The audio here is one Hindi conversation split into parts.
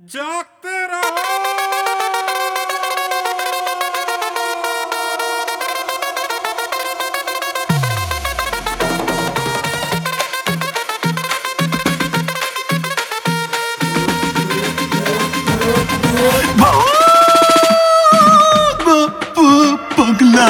जागते रहो। पगला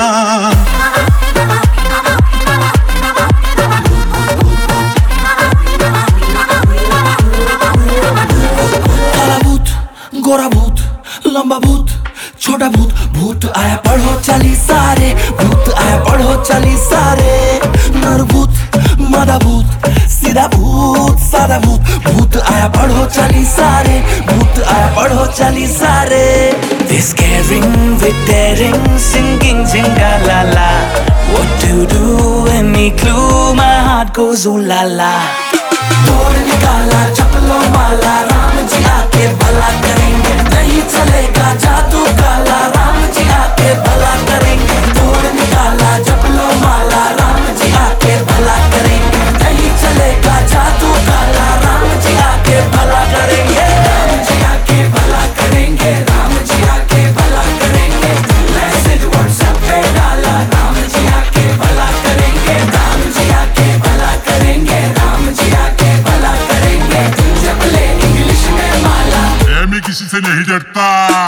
काला भूत, गोरा भूत, लंबा भूत, छोटा भूत, भूत आया पढ़ो चली सारे, भूत आया पढ़ो चली सारे, नर भूत, मादा भूत, सीधा भूत, सादा भूत, भूत आया पढ़ो चली सारे, भूत आया पढ़ो चली सारे। They're scaring, with daring, singing zingalala. What to do? Any clue? My heart goes ooh la la. तोड़ निकाला चपलो माला, राम जी आके भला करेंगे, नहीं चलेगा जादू काला, राम जी आके भला करेंगे। तोड़ निकाला चपलो माला, राम जी आके भला करेंगे, नहीं चलेगा जादू काला, राम जी आके भला करेंगे। राम जी आके भला करेंगे, राम जी आके भला करेंगे, मैसेज व्हाट्सएप पे डाला, राम जी आके भला करेंगे, राम जी आके भला करेंगे, राम जी आके भला करेंगे। जब ले इंग्लिश में माला, मैं किसी से नहीं डरता।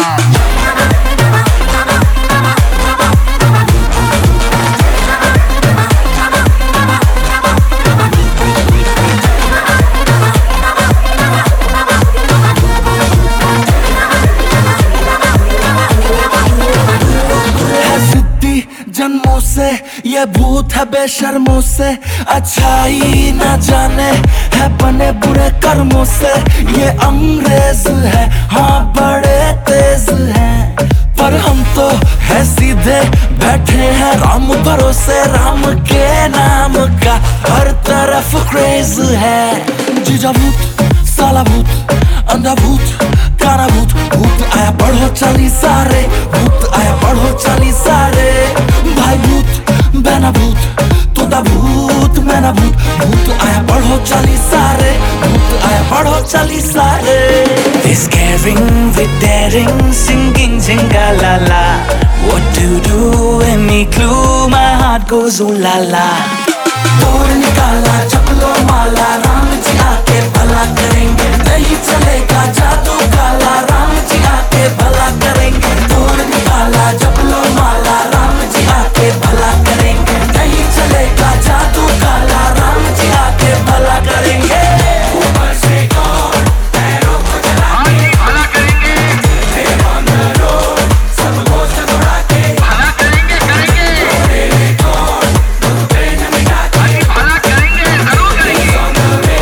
जन्मों से ये भूत है बेशर्मों से, अच्छाई न जाने है बने बुरे कर्मों से। ये अंग्रेज है हाँ बड़े तेज हैं, पर हम तो है सीधे बैठे हैं राम भरोसे। राम के नाम का हर तरफ क्रेज है। जीजा भूत, साला भूत, अंधा भूत, काला भूत, भूत आया पढ़ो चली सारे, भूत आया पढ़ो चली सारे। भाई भूत, बहना भूत, तोता भूत, मैना भूत, भूत आया पढ़ो चली सारे, भूत आया पढ़ो चली सारे। They're scaring, with daring, singing zingalala. What to do? Any clue? My heart goes ooh la la. तोड़ निकाला चपलो माला, राम जी आके भला करेंगे, नहीं चलेगा जादू काला, राम जी आके भला करेंगे। तोड़ निकाला चपलो माला, राम जी आके भला करेंगे, नहीं चलेगा जादू काला, राम जी आके भला करेंगे। ऊपर से कौन पैरों को जला के भला करेंगे, on the road, सबको सगुड़ा के भला करेंगे करेंगे। कौन पेन मिटा के भला करेंगे जरूर करेंगे।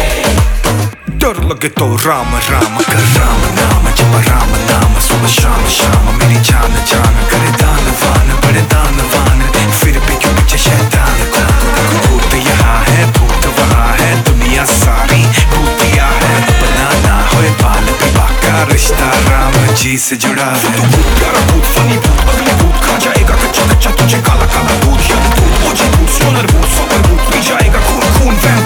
डर लगे तो राम राम कर, राम नाम जप, राम नाम सुबह शाम शाम, मेरी जान जान करे दानवान, बड़े दानवान, फिर भी क्यों पीछे शैतान को। भूत यहाँ है भूत वहाँ है, दुनिया सारी भूतिया है, बनाना होए बाल विवाह का रिश्ता राम जी से जुड़ा है। तू भूत प्यारा भूत फनी भूत अगली भूत, खा जाएगा कच्चा कच्चा तुझे काला काला दूध, या भूत मुझे भूत सोनर भूत सुपर भूत, पी जाएगा खून खून